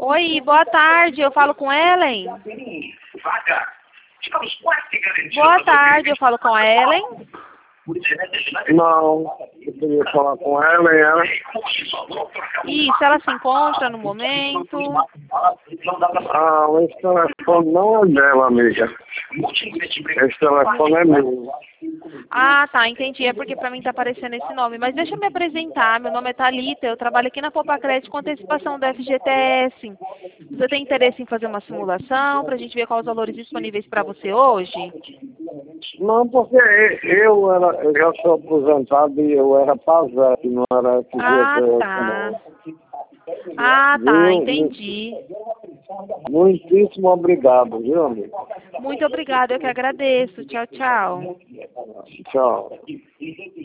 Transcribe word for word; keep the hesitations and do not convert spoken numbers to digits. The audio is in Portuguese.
Oi, boa tarde, eu falo com Ellen? Boa tarde, eu falo com a Ellen? Não, eu queria falar com ela e ela. Isso, ela se encontra no momento. Ah, esse telefone não é dela, amiga. Esse telefone é meu. Ah, tá, entendi. É porque pra mim tá aparecendo esse nome. Mas deixa eu me apresentar. Meu nome é Thalita, eu trabalho aqui na Poupa Crédito com antecipação do F G T S. Você tem interesse em fazer uma simulação pra gente ver quais os valores disponíveis pra você hoje? Não, porque eu era, eu já sou aposentado e eu era PASEP, não era F G T S, Ah, tá. não. Ah, tá, Viu? entendi. Muitíssimo obrigado, viu, amigo? Muito obrigada, eu que agradeço. Tchau, tchau. Tchau.